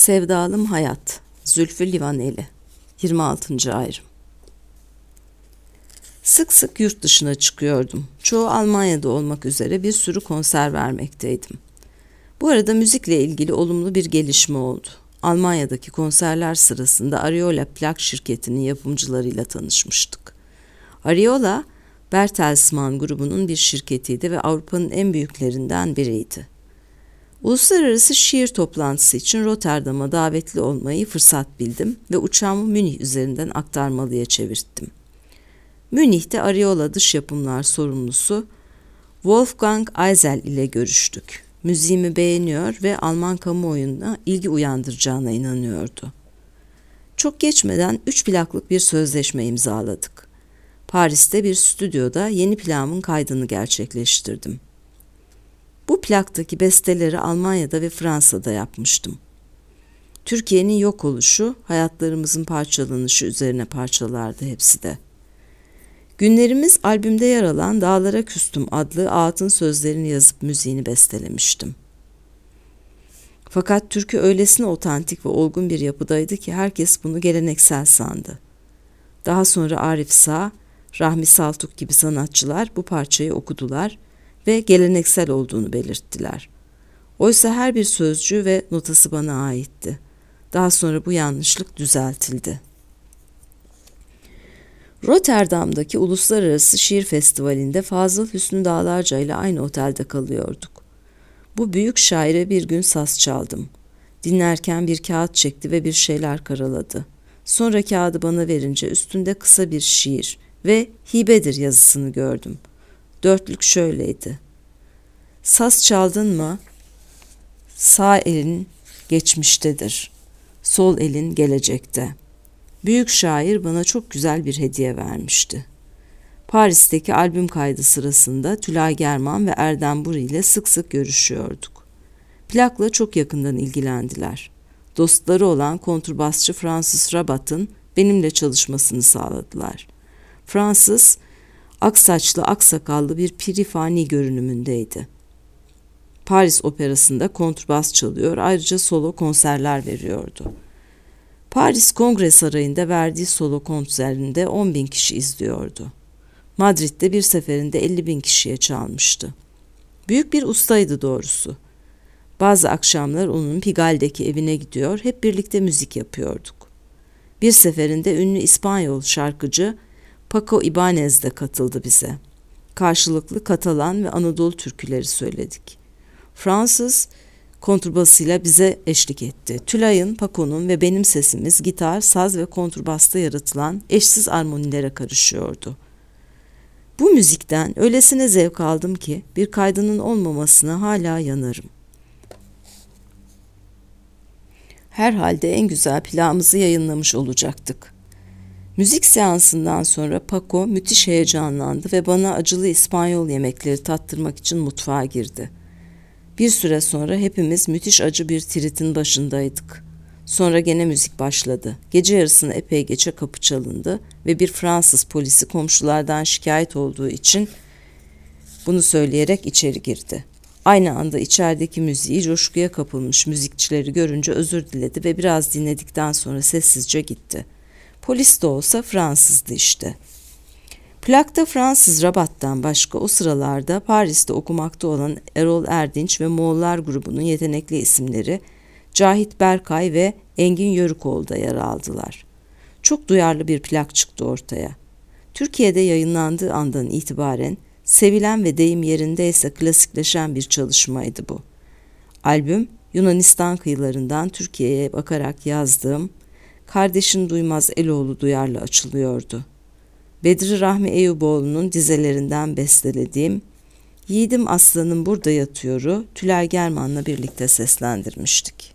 Sevdalım Hayat, Zülfü Livaneli, 26. ayrım. Sık sık yurt dışına çıkıyordum. Çoğu Almanya'da olmak üzere bir sürü konser vermekteydim. Bu arada müzikle ilgili olumlu bir gelişme oldu. Almanya'daki konserler sırasında Ariola plak şirketinin yapımcılarıyla tanışmıştık. Ariola, Bertelsmann grubunun bir şirketiydi ve Avrupa'nın en büyüklerinden biriydi. Uluslararası şiir toplantısı için Rotterdam'a davetli olmayı fırsat bildim ve uçağımı Münih üzerinden aktarmalıya çevirttim. Münih'te Ariola dış yapımlar sorumlusu Wolfgang Eisel ile görüştük. Müziğimi beğeniyor ve Alman kamuoyuna ilgi uyandıracağına inanıyordu. Çok geçmeden 3 plaklık bir sözleşme imzaladık. Paris'te bir stüdyoda yeni plağımın kaydını gerçekleştirdim. Bu plaktaki besteleri Almanya'da ve Fransa'da yapmıştım. Türkiye'nin yok oluşu, hayatlarımızın parçalanışı üzerine parçalardı hepsi de. Günlerimiz albümde yer alan Dağlara Küstüm adlı ağıtın sözlerini yazıp müziğini bestelemiştim. Fakat türkü öylesine otantik ve olgun bir yapıdaydı ki herkes bunu geleneksel sandı. Daha sonra Arif Sağ, Rahmi Saltuk gibi sanatçılar bu parçayı okudular ve geleneksel olduğunu belirttiler. Oysa her bir sözcüğü ve notası bana aitti. Daha sonra bu yanlışlık düzeltildi. Rotterdam'daki Uluslararası Şiir Festivali'nde Fazıl Hüsnü Dağlarca ile aynı otelde kalıyorduk. Bu büyük şaire bir gün saz çaldım. Dinlerken bir kağıt çekti ve bir şeyler karaladı. Sonra kağıdı bana verince üstünde kısa bir şiir ve hibedir yazısını gördüm. Dörtlük şöyleydi. Saz çaldın mı? Sağ elin geçmiştedir. Sol elin gelecekte. Büyük şair bana çok güzel bir hediye vermişti. Paris'teki albüm kaydı sırasında Tülay German ve Erdem Buri ile sık sık görüşüyorduk. Plakla çok yakından ilgilendiler. Dostları olan kontrbasçı Francis Rabat'ın benimle çalışmasını sağladılar. Francis, aksaçlı, aksakallı bir pirifani görünümündeydi. Paris Operası'nda kontrbas çalıyor, ayrıca solo konserler veriyordu. Paris Kongre Sarayı'nda verdiği solo konserinde 10.000 kişi izliyordu. Madrid'de bir seferinde 50.000 kişiye çalmıştı. Büyük bir ustaydı doğrusu. Bazı akşamlar onun Pigal'deki evine gidiyor, hep birlikte müzik yapıyorduk. Bir seferinde ünlü İspanyol şarkıcı Paco Ibáñez de katıldı bize. Karşılıklı Katalan ve Anadolu türküleri söyledik. Fransız kontrbasıyla bize eşlik etti. Tülay'ın, Paco'nun ve benim sesimiz gitar, saz ve kontrbasta yaratılan eşsiz armonilere karışıyordu. Bu müzikten öylesine zevk aldım ki bir kaydının olmamasına hala yanarım. Herhalde en güzel plağımızı yayınlamış olacaktık. Müzik seansından sonra Paco müthiş heyecanlandı ve bana acılı İspanyol yemekleri tattırmak için mutfağa girdi. Bir süre sonra hepimiz müthiş acı bir tiritin başındaydık. Sonra gene müzik başladı. Gece yarısına epey geçe kapı çalındı ve bir Fransız polisi komşulardan şikayet olduğu için bunu söyleyerek içeri girdi. Aynı anda içerideki müziği coşkuya kapılmış müzikçileri görünce özür diledi ve biraz dinledikten sonra sessizce gitti. Polis de olsa Fransızdı işte. Plakta Fransız Rabat'tan başka o sıralarda Paris'te okumakta olan Erol Erdinç ve Moğollar grubunun yetenekli isimleri Cahit Berkay ve Engin Yörükoğlu da yer aldılar. Çok duyarlı bir plak çıktı ortaya. Türkiye'de yayınlandığı andan itibaren sevilen ve deyim yerindeyse klasikleşen bir çalışmaydı bu. Albüm Yunanistan kıyılarından Türkiye'ye bakarak yazdığım Kardeşin Duymaz Eloğlu Duyar'la açılıyordu. Bedri Rahmi Eyüboğlu'nun dizelerinden bestelediğim Yiğidim Aslanım Burada Yatıyor'u Tülay German'la birlikte seslendirmiştik.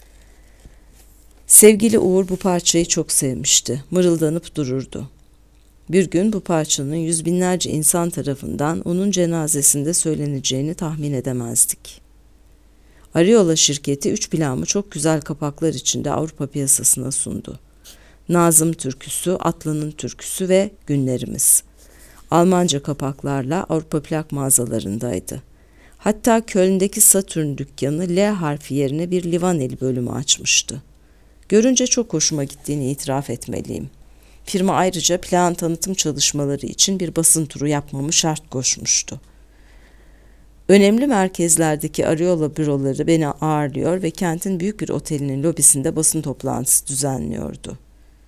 Sevgili Uğur bu parçayı çok sevmişti, mırıldanıp dururdu. Bir gün bu parçanın yüz binlerce insan tarafından onun cenazesinde söyleneceğini tahmin edemezdik. Ariola şirketi 3 plağımı çok güzel kapaklar içinde Avrupa piyasasına sundu. Nazım Türküsü, Atlı'nın Türküsü ve Günlerimiz. Almanca kapaklarla Avrupa plak mağazalarındaydı. Hatta Köln'deki Satürn dükkanı L harfi yerine bir Livaneli bölümü açmıştı. Görünce çok hoşuma gittiğini itiraf etmeliyim. Firma ayrıca plan tanıtım çalışmaları için bir basın turu yapmamı şart koşmuştu. Önemli merkezlerdeki Ariola büroları beni ağırlıyor ve kentin büyük bir otelinin lobisinde basın toplantısı düzenliyordu.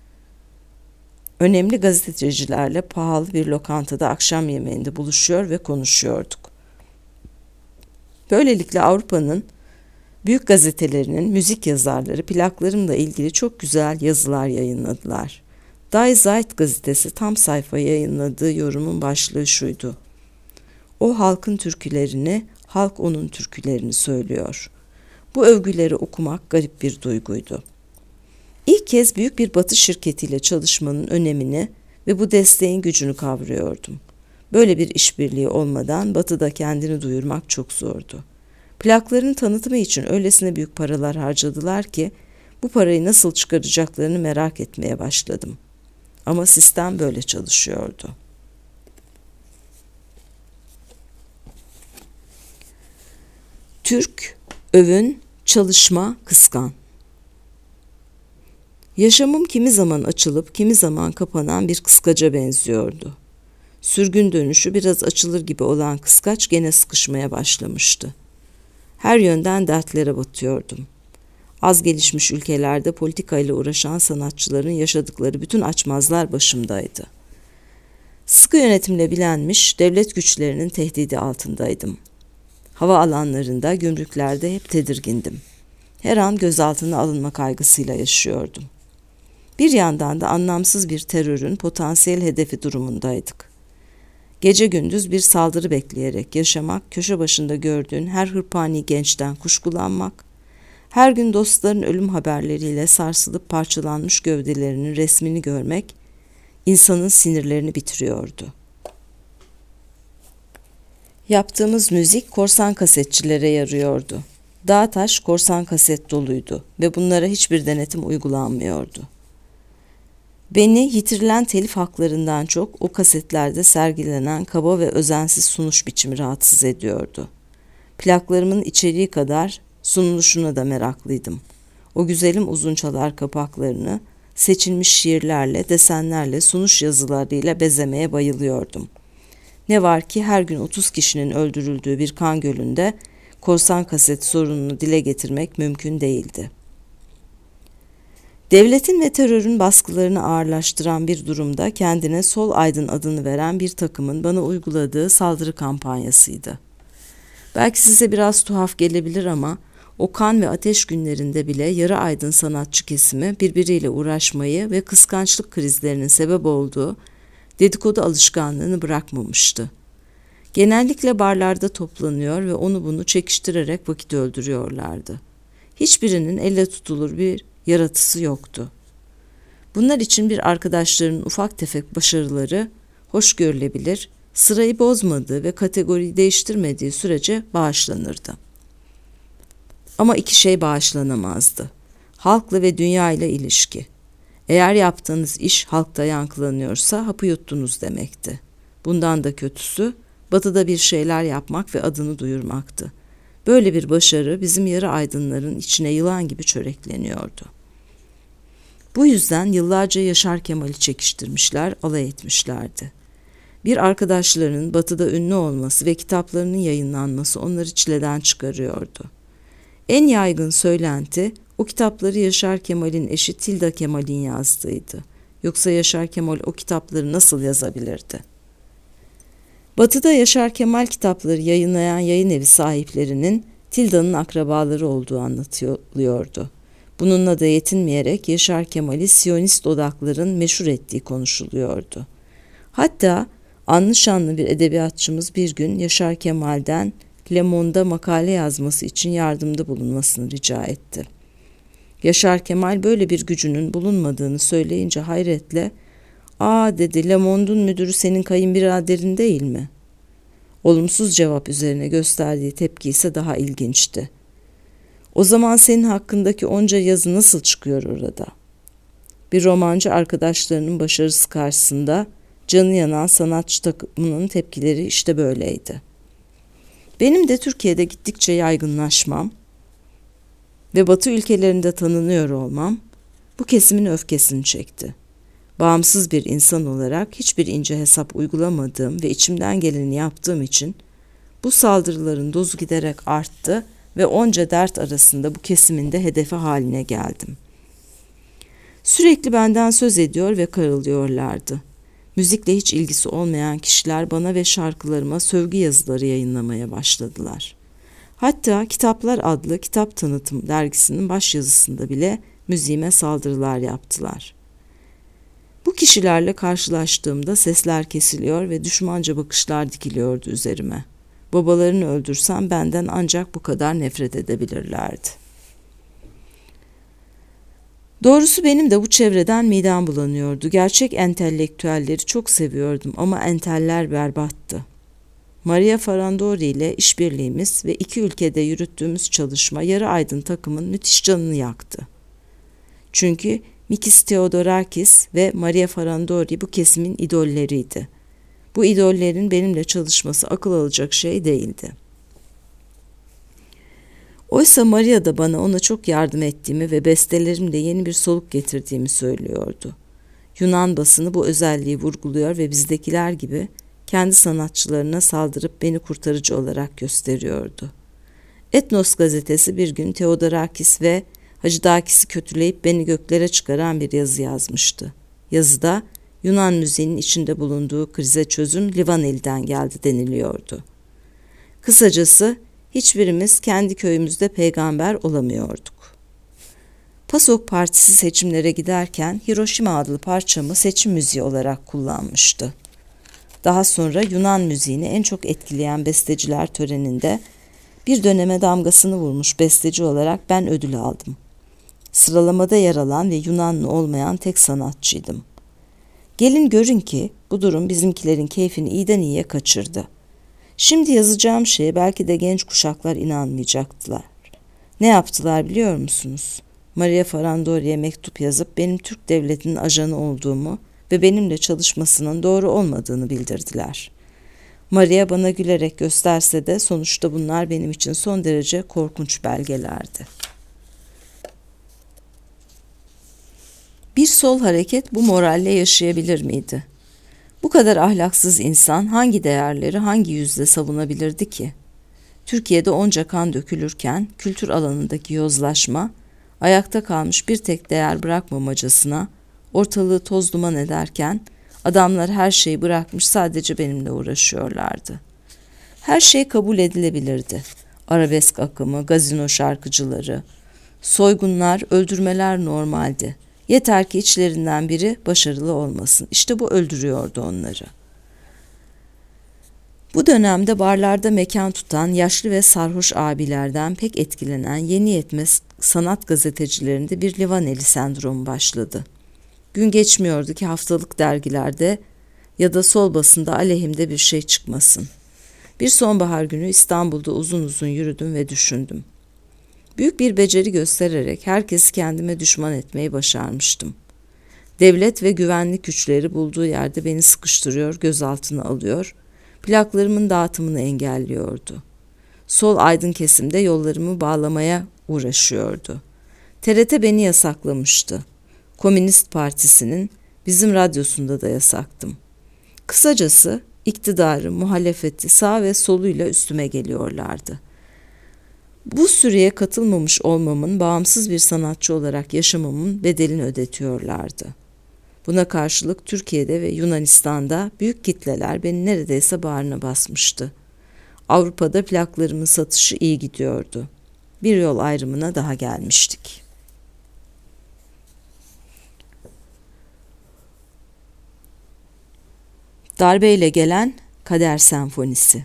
Önemli gazetecilerle pahalı bir lokantada akşam yemeğinde buluşuyor ve konuşuyorduk. Böylelikle Avrupa'nın büyük gazetelerinin müzik yazarları plaklarımla ilgili çok güzel yazılar yayınladılar. Die Zeit gazetesi tam sayfa yayınladığı yorumun başlığı şuydu: "O halkın türkülerini, halk onun türkülerini söylüyor." Bu övgüleri okumak garip bir duyguydu. İlk kez büyük bir Batı şirketiyle çalışmanın önemini ve bu desteğin gücünü kavrıyordum. Böyle bir işbirliği olmadan Batı'da kendini duyurmak çok zordu. Plakların tanıtımı için öylesine büyük paralar harcadılar ki bu parayı nasıl çıkaracaklarını merak etmeye başladım. Ama sistem böyle çalışıyordu. Türk, övün, çalışma, kıskan. Yaşamım kimi zaman açılıp kimi zaman kapanan bir kıskaca benziyordu. Sürgün dönüşü biraz açılır gibi olan kıskaç gene sıkışmaya başlamıştı. Her yönden dertlere batıyordum. Az gelişmiş ülkelerde politikayla uğraşan sanatçıların yaşadıkları bütün açmazlar başımdaydı. Sıkı yönetimle bilenmiş devlet güçlerinin tehdidi altındaydım. Hava alanlarında, gümrüklerde hep tedirgindim. Her an gözaltına alınma kaygısıyla yaşıyordum. Bir yandan da anlamsız bir terörün potansiyel hedefi durumundaydık. Gece gündüz bir saldırı bekleyerek yaşamak, köşe başında gördüğün her hırpani gençten kuşkulanmak, her gün dostların ölüm haberleriyle sarsılıp parçalanmış gövdelerinin resmini görmek, insanın sinirlerini bitiriyordu. Yaptığımız müzik korsan kasetçilere yarıyordu. Dağ taş korsan kaset doluydu ve bunlara hiçbir denetim uygulanmıyordu. Beni yitirilen telif haklarından çok o kasetlerde sergilenen kaba ve özensiz sunuş biçimi rahatsız ediyordu. Plaklarımın içeriği kadar sunuluşuna da meraklıydım. O güzelim uzun çalar kapaklarını seçilmiş şiirlerle, desenlerle, sunuş yazılarıyla bezemeye bayılıyordum. Ne var ki her gün 30 kişinin öldürüldüğü bir kan gölünde korsan kaset sorununu dile getirmek mümkün değildi. Devletin ve terörün baskılarını ağırlaştıran bir durumda kendine Sol Aydın adını veren bir takımın bana uyguladığı saldırı kampanyasıydı. Belki size biraz tuhaf gelebilir ama o kan ve ateş günlerinde bile yarı aydın sanatçı kesimi birbiriyle uğraşmayı ve kıskançlık krizlerinin sebep olduğu dedikodu alışkanlığını bırakmamıştı. Genellikle barlarda toplanıyor ve onu bunu çekiştirerek vakit öldürüyorlardı. Hiçbirinin elle tutulur bir yaratısı yoktu. Bunlar için bir arkadaşlarının ufak tefek başarıları hoş görülebilir, sırayı bozmadığı ve kategoriyi değiştirmediği sürece bağışlanırdı. Ama iki şey bağışlanamazdı: halkla ve dünya ile ilişki. Eğer yaptığınız iş halkta yankılanıyorsa hapı yuttunuz demekti. Bundan da kötüsü Batı'da bir şeyler yapmak ve adını duyurmaktı. Böyle bir başarı bizim yarı aydınların içine yılan gibi çörekleniyordu. Bu yüzden yıllarca Yaşar Kemal'i çekiştirmişler, alay etmişlerdi. Bir arkadaşlarının Batı'da ünlü olması ve kitaplarının yayınlanması onları çileden çıkarıyordu. En yaygın söylenti o kitapları Yaşar Kemal'in eşi Tilda Kemal'in yazdığıydı. Yoksa Yaşar Kemal o kitapları nasıl yazabilirdi? Batı'da Yaşar Kemal kitapları yayınlayan yayın evi sahiplerinin Tilda'nın akrabaları olduğu anlatılıyordu. Bununla da yetinmeyerek Yaşar Kemal'i Siyonist odakların meşhur ettiği konuşuluyordu. Hatta anlı şanlı bir edebiyatçımız bir gün Yaşar Kemal'den Le Monde'a makale yazması için yardımda bulunmasını rica etti. Yaşar Kemal böyle bir gücünün bulunmadığını söyleyince hayretle "Aa," dedi, "Le Monde'un müdürü senin kayınbiraderin değil mi?" Olumsuz cevap üzerine gösterdiği tepki ise daha ilginçti. "O zaman senin hakkındaki onca yazı nasıl çıkıyor orada?" Bir romancı arkadaşlarının başarısı karşısında canı yanan sanatçı takımının tepkileri işte böyleydi. Benim de Türkiye'de gittikçe yaygınlaşmam ve Batı ülkelerinde tanınıyor olmam bu kesimin öfkesini çekti. Bağımsız bir insan olarak hiçbir ince hesap uygulamadığım ve içimden geleni yaptığım için bu saldırıların dozu giderek arttı ve onca dert arasında bu kesimin de hedefi haline geldim. Sürekli benden söz ediyor ve karalıyorlardı. Müzikle hiç ilgisi olmayan kişiler bana ve şarkılarıma sövgü yazıları yayınlamaya başladılar. Hatta Kitaplar adlı kitap tanıtım dergisinin başyazısında bile müziğime saldırılar yaptılar. Bu kişilerle karşılaştığımda sesler kesiliyor ve düşmanca bakışlar dikiliyordu üzerime. Babalarını öldürsem benden ancak bu kadar nefret edebilirlerdi. Doğrusu benim de bu çevreden midem bulanıyordu. Gerçek entelektüelleri çok seviyordum ama enteller berbattı. Maria Farandori ile işbirliğimiz ve iki ülkede yürüttüğümüz çalışma yarı aydın takımın müthiş canını yaktı. Çünkü Mikis Theodorakis ve Maria Farandori bu kesimin idolleriydi. Bu idollerin benimle çalışması akıl alacak şey değildi. Oysa Maria da bana ona çok yardım ettiğimi ve bestelerimle yeni bir soluk getirdiğimi söylüyordu. Yunan basını bu özelliği vurguluyor ve bizdekiler gibi kendi sanatçılarına saldırıp beni kurtarıcı olarak gösteriyordu. Etnos gazetesi bir gün Theodorakis ve Hacıdakis'i kötüleyip beni göklere çıkaran bir yazı yazmıştı. Yazıda Yunan müziğinin içinde bulunduğu krize çözüm Livaneli'den geldi deniliyordu. Kısacası hiçbirimiz kendi köyümüzde peygamber olamıyorduk. PASOK Partisi seçimlere giderken Hiroşima adlı parçamı seçim müziği olarak kullanmıştı. Daha sonra Yunan müziğini en çok etkileyen besteciler töreninde bir döneme damgasını vurmuş besteci olarak ben ödül aldım. Sıralamada yer alan ve Yunanlı olmayan tek sanatçıydım. Gelin görün ki bu durum bizimkilerin keyfini iyiden iyiye kaçırdı. Şimdi yazacağım şeye belki de genç kuşaklar inanmayacaktılar. Ne yaptılar biliyor musunuz? Maria Farandori'ye mektup yazıp benim Türk devletinin ajanı olduğumu ve benimle çalışmasının doğru olmadığını bildirdiler. Maria bana gülerek gösterse de sonuçta bunlar benim için son derece korkunç belgelerdi. Bir sol hareket bu moralle yaşayabilir miydi? Bu kadar ahlaksız insan hangi değerleri hangi yüzle savunabilirdi ki? Türkiye'de onca kan dökülürken kültür alanındaki yozlaşma, ayakta kalmış bir tek değer bırakmamacasına ortalığı toz duman ederken adamlar her şeyi bırakmış sadece benimle uğraşıyorlardı. Her şey kabul edilebilirdi. Arabesk akımı, gazino şarkıcıları, soygunlar, öldürmeler normaldi. Yeter ki içlerinden biri başarılı olmasın. İşte bu öldürüyordu onları. Bu dönemde barlarda mekan tutan yaşlı ve sarhoş abilerden pek etkilenen yeni yetme sanat gazetecilerinde bir Livaneli sendromu başladı. Gün geçmiyordu ki haftalık dergilerde ya da sol basında aleyhimde bir şey çıkmasın. Bir sonbahar günü İstanbul'da uzun uzun yürüdüm ve düşündüm. Büyük bir beceri göstererek herkesi kendime düşman etmeyi başarmıştım. Devlet ve güvenlik güçleri bulduğu yerde beni sıkıştırıyor, gözaltına alıyor, plaklarımın dağıtımını engelliyordu. Sol aydın kesimde yollarımı bağlamaya uğraşıyordu. TRT beni yasaklamıştı. Komünist Partisi'nin bizim radyosunda da yasaktım. Kısacası iktidarı, muhalefeti sağ ve soluyla üstüme geliyorlardı. Bu süreye katılmamış olmamın, bağımsız bir sanatçı olarak yaşamamın bedelini ödetiyorlardı. Buna karşılık Türkiye'de ve Yunanistan'da büyük kitleler beni neredeyse bağrına basmıştı. Avrupa'da plaklarımın satışı iyi gidiyordu. Bir yol ayrımına daha gelmiştik. Darbeyle gelen Kader Senfonisi.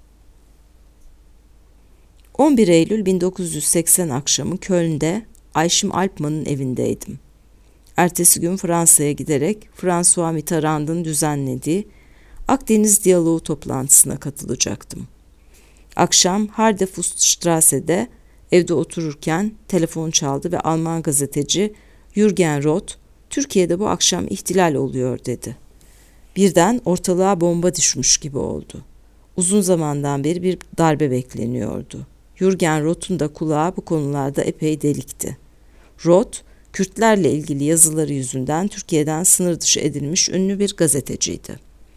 11 Eylül 1980 akşamı Köln'de Ayşim Alpman'ın evindeydim. Ertesi gün Fransa'ya giderek François Mitterrand'ın düzenlediği Akdeniz Diyaloğu toplantısına katılacaktım. Akşam Hardefuststrasse'de evde otururken telefon çaldı ve Alman gazeteci Jürgen Roth, "Türkiye'de bu akşam ihtilal oluyor," dedi. Birden ortalığa bomba düşmüş gibi oldu. Uzun zamandan beri bir darbe bekleniyordu. Jürgen Roth'un da kulağı bu konularda epey delikti. Roth, Kürtlerle ilgili yazıları yüzünden Türkiye'den sınır dışı edilmiş ünlü bir gazeteciydi.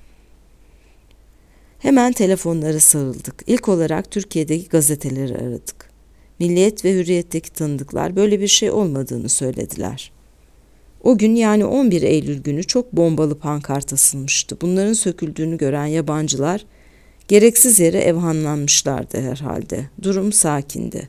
Hemen telefonlara sarıldık. İlk olarak Türkiye'deki gazeteleri aradık. Milliyet ve Hürriyet'teki tanıdıklar böyle bir şey olmadığını söylediler. O gün, yani 11 Eylül günü, çok bombalı pankart asılmıştı. Bunların söküldüğünü gören yabancılar gereksiz yere evhamlanmışlardı herhalde. Durum sakindi.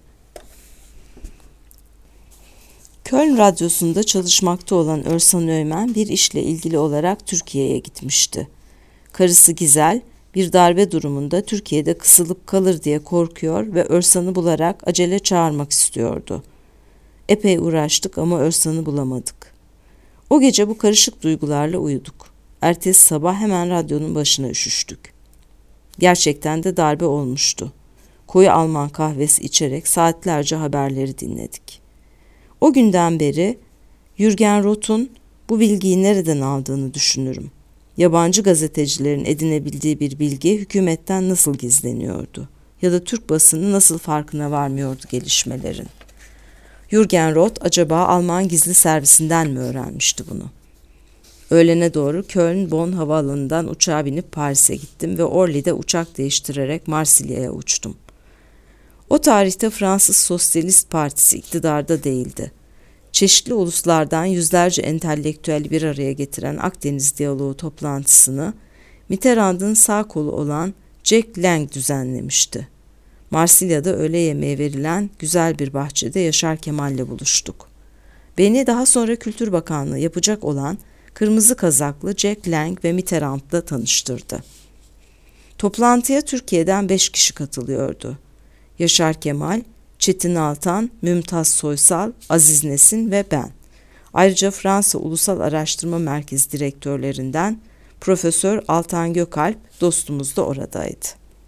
Köln Radyosu'nda çalışmakta olan Örsan Öymen bir işle ilgili olarak Türkiye'ye gitmişti. Karısı Gizel bir darbe durumunda Türkiye'de kısılıp kalır diye korkuyor ve Örsan'ı bularak acele çağırmak istiyordu. Epey uğraştık ama Örsan'ı bulamadık. O gece bu karışık duygularla uyuduk. Ertesi sabah hemen radyonun başına üşüştük. Gerçekten de darbe olmuştu. Koyu Alman kahvesi içerek saatlerce haberleri dinledik. O günden beri Jürgen Roth'un bu bilgiyi nereden aldığını düşünürüm. Yabancı gazetecilerin edinebildiği bir bilgi hükümetten nasıl gizleniyordu? Ya da Türk basını nasıl farkına varmıyordu gelişmelerin? Jürgen Roth acaba Alman gizli servisinden mi öğrenmişti bunu? Öğlene doğru Köln-Bonn havaalanından uçağa binip Paris'e gittim ve Orly'de uçak değiştirerek Marsilya'ya uçtum. O tarihte Fransız Sosyalist Partisi iktidarda değildi. Çeşitli uluslardan yüzlerce entelektüel bir araya getiren Akdeniz Diyaloğu toplantısını Mitterrand'ın sağ kolu olan Jack Lang düzenlemişti. Marsilya'da öğle yemeği verilen güzel bir bahçede Yaşar Kemal'le buluştuk. Beni daha sonra Kültür Bakanlığı yapacak olan kırmızı kazaklı Jack Lang ve Mitterrand'la tanıştırdı. Toplantıya Türkiye'den 5 kişi katılıyordu. Yaşar Kemal, Çetin Altan, Mümtaz Soysal, Aziz Nesin ve ben. Ayrıca Fransa Ulusal Araştırma Merkezi direktörlerinden Profesör Altan Gökalp dostumuz da oradaydı.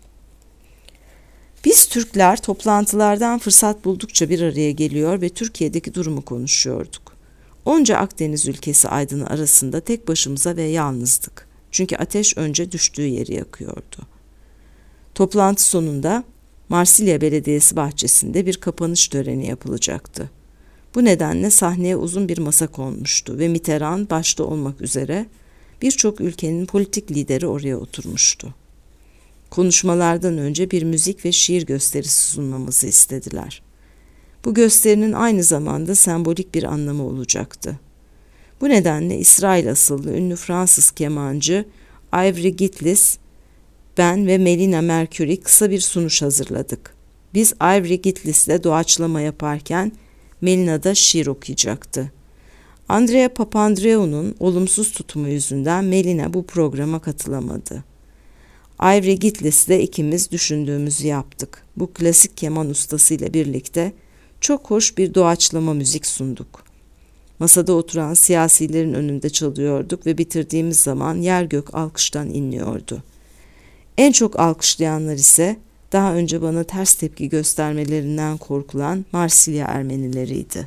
Biz Türkler toplantılardan fırsat buldukça bir araya geliyor ve Türkiye'deki durumu konuşuyorduk. Onca Akdeniz ülkesi aydını arasında tek başımıza ve yalnızdık. Çünkü ateş önce düştüğü yeri yakıyordu. Toplantı sonunda Marsilya Belediyesi bahçesinde bir kapanış töreni yapılacaktı. Bu nedenle sahneye uzun bir masa konmuştu ve Mitterrand başta olmak üzere birçok ülkenin politik lideri oraya oturmuştu. Konuşmalardan önce bir müzik ve şiir gösterisi sunmamızı istediler. Bu gösterinin aynı zamanda sembolik bir anlamı olacaktı. Bu nedenle İsrail asıllı ünlü Fransız kemancı Ivry Gitlis, ben ve Melina Mercury kısa bir sunuş hazırladık. Biz Ivry Gitlis'le doğaçlama yaparken Melina da şiir okuyacaktı. Andrea Papandreou'nun olumsuz tutumu yüzünden Melina bu programa katılamadı. Ivry Gitlis'le ikimiz düşündüğümüzü yaptık. Bu klasik keman ustasıyla birlikte çok hoş bir doğaçlama müzik sunduk. Masada oturan siyasilerin önünde çalıyorduk ve bitirdiğimiz zaman yer gök alkıştan inliyordu. En çok alkışlayanlar ise daha önce bana ters tepki göstermelerinden korkulan Marsilya Ermenileriydi.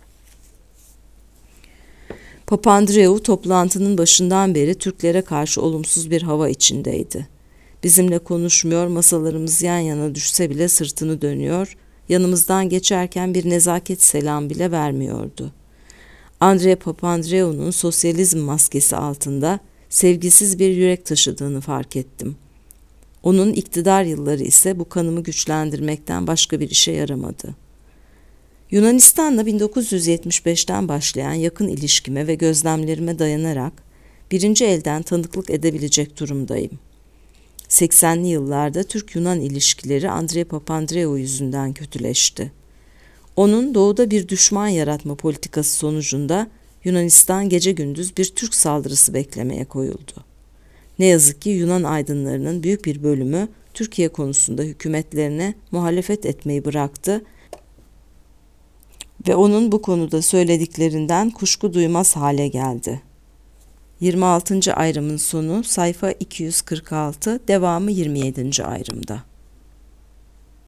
Papandreou toplantının başından beri Türklere karşı olumsuz bir hava içindeydi. Bizimle konuşmuyor, masalarımız yan yana düşse bile sırtını dönüyor, yanımızdan geçerken bir nezaket selam bile vermiyordu. Andrea Papandreou'nun sosyalizm maskesi altında sevgisiz bir yürek taşıdığını fark ettim. Onun iktidar yılları ise bu kanımı güçlendirmekten başka bir işe yaramadı. Yunanistan'la 1975'ten başlayan yakın ilişkime ve gözlemlerime dayanarak birinci elden tanıklık edebilecek durumdayım. 80'li yıllarda Türk-Yunan ilişkileri Andrea Papandreou yüzünden kötüleşti. Onun doğuda bir düşman yaratma politikası sonucunda Yunanistan gece gündüz bir Türk saldırısı beklemeye koyuldu. Ne yazık ki Yunan aydınlarının büyük bir bölümü Türkiye konusunda hükümetlerine muhalefet etmeyi bıraktı ve onun bu konuda söylediklerinden kuşku duymaz hale geldi. 26. ayrımın sonu sayfa 246, devamı 27. ayrımda.